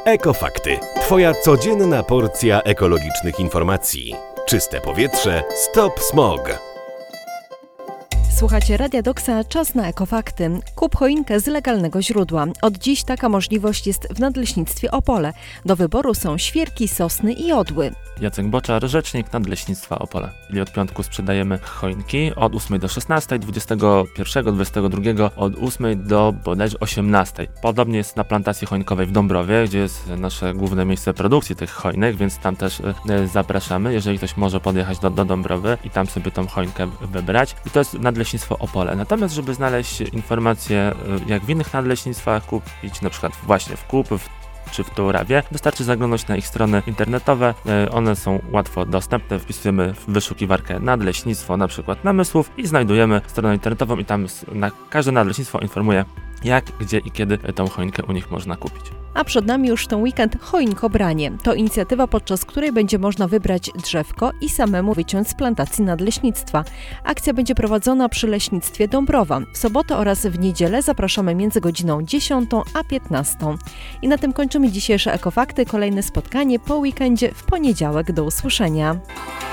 Ekofakty. Twoja codzienna porcja ekologicznych informacji. Czyste powietrze, stop smog. Słuchacie Radia Doksa, czas na Ekofakty. Kup choinkę z legalnego źródła. Od dziś taka możliwość jest w Nadleśnictwie Opole. Do wyboru są świerki, sosny i jodły. Jacek Boczar, rzecznik Nadleśnictwa Opole. Czyli od piątku sprzedajemy choinki od 8 do 16, 21, 22 od 8 do bodajże 18. Podobnie jest na plantacji choinkowej w Dąbrowie, gdzie jest nasze główne miejsce produkcji tych choinek, więc tam też zapraszamy, jeżeli ktoś może podjechać do Dąbrowy i tam sobie tą choinkę wybrać. I to jest Nadleśnictwo Opole. Natomiast, żeby znaleźć informacje, jak w innych nadleśnictwach kupić, na przykład właśnie w KUP, czy w Tuławie, wystarczy zaglądać na ich strony internetowe. One są łatwo dostępne. Wpisujemy w wyszukiwarkę nadleśnictwo, na przykład Namysłów i znajdujemy stronę internetową i tam każde nadleśnictwo informuje, jak, gdzie i kiedy tą choinkę u nich można kupić. A przed nami już ten weekend choinkobranie. To inicjatywa, podczas której będzie można wybrać drzewko i samemu wyciąć z plantacji nadleśnictwa. Akcja będzie prowadzona przy Leśnictwie Dąbrowa. W sobotę oraz w niedzielę zapraszamy między godziną 10 a 15. I na tym kończymy dzisiejsze Ekofakty. Kolejne spotkanie po weekendzie w poniedziałek. Do usłyszenia.